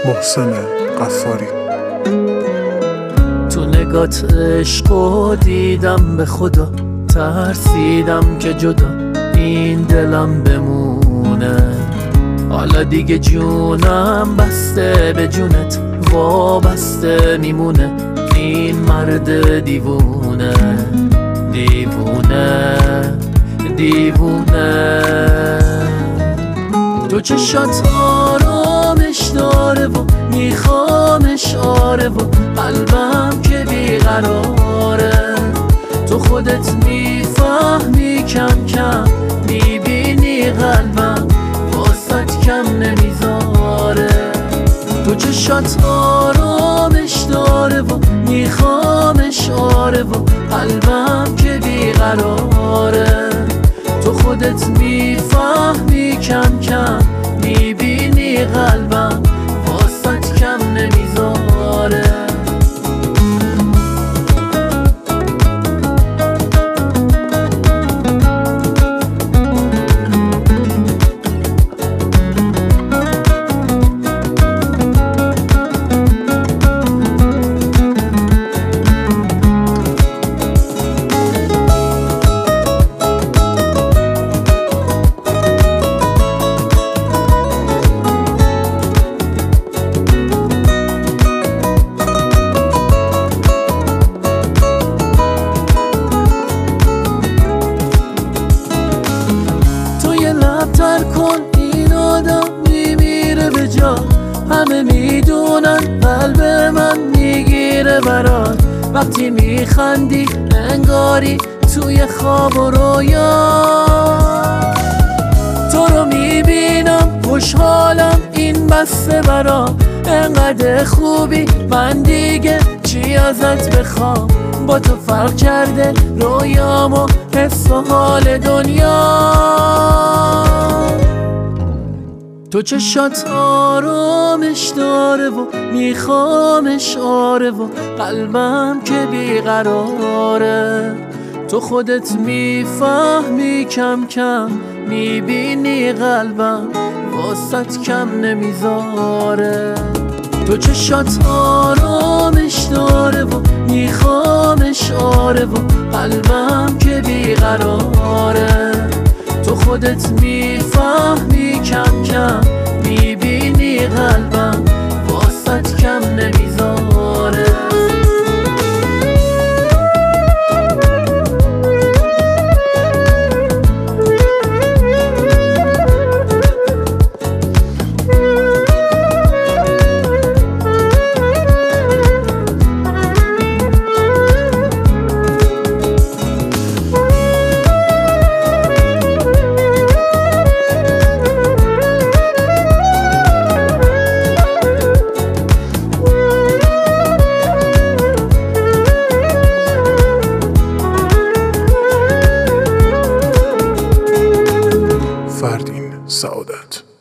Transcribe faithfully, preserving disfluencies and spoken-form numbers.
محسن غفاری. تو نگات عشقو دیدم، به خدا ترسیدم که جدا این دلم بمونه. حالا دیگه جونم بسته به جونت، وابسته میمونه این مرد دیوونه. دیوونه دیوونه تو چشات آرامش داره و میخوامش آره و قلبم که بیقراره. تو خودت میفهمی کم کم، میبینی قلبم واسط کم نمیذاره. تو چشات آرامش داره و میخوامش آره و قلبم که بیقراره. تو خودت میفهمی کم کم، میبینی قلبم واسط کم نمیذاره. تر کن این آدم میمیره به جا، همه میدونن قلب من میگیره برات. وقتی میخندی انگاری توی خواب و رویا، تو رو میبینم خوشحالم این بسته برام. انقدر خوبی من دیگه چی ازت بخوام، با تو فرق کرده رویام و حس و حال دنیا. تو چشات آرامش داره و میخوامش آره و قلبم که بیقراره. تو خودت میفهمی کم کم، میبینی قلبم واسط کم نمیذاره. تو چشات آرامش داره و میخوامش آره و قلبم که بیقراره. تو خودت میفهمی کم کم، میبینی قلبم واسط کم نمیذاره. فردین سعادت.